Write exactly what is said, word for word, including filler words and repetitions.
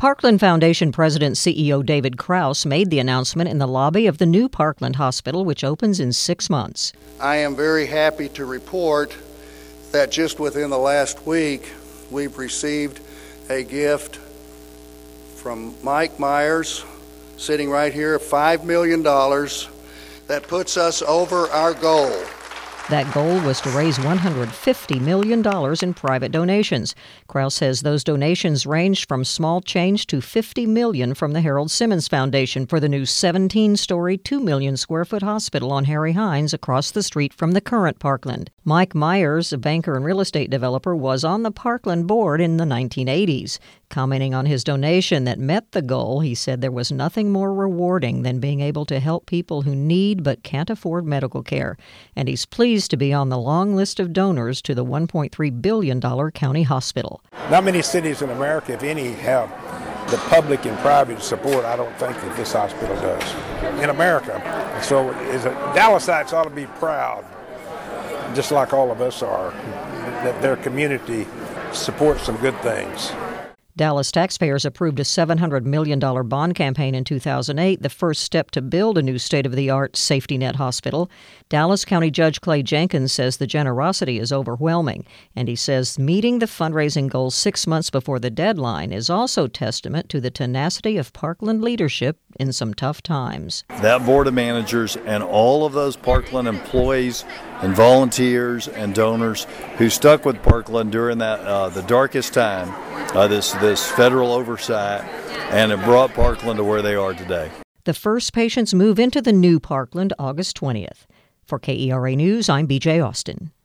Parkland Foundation President C E O David Kraus made the announcement in the lobby of the new Parkland Hospital, which opens in six months. I am very happy to report that just within the last week, we've received a gift from Mike Myers, sitting right here, five million dollars. That puts us over our goal. That goal was to raise one hundred fifty million dollars in private donations. Kraus says those donations ranged from small change to fifty million dollars from the Harold Simmons Foundation for the new seventeen-story, two million square foot hospital on Harry Hines across the street from the current Parkland. Mike Myers, a banker and real estate developer, was on the Parkland board in the nineteen eighties. Commenting on his donation that met the goal, he said there was nothing more rewarding than being able to help people who need but can't afford medical care. And he's pleased to be on the long list of donors to the one point three billion dollars county hospital. Not many cities in America, if any, have the public and private support I don't think that this hospital does in America. So as a Dallasites ought to be proud, just like all of us are, that their community supports some good things. Dallas taxpayers approved a seven hundred million dollars bond campaign in two thousand eight, the first step to build a new state-of-the-art safety net hospital. Dallas County Judge Clay Jenkins says the generosity is overwhelming, and he says meeting the fundraising goal six months before the deadline is also testament to the tenacity of Parkland leadership in some tough times. That board of managers and all of those Parkland employees and volunteers and donors who stuck with Parkland during that uh, the darkest time, uh, this this federal oversight, and it brought Parkland to where they are today. The first patients move into the new Parkland August twentieth. For K E R A News, I'm B J Austin.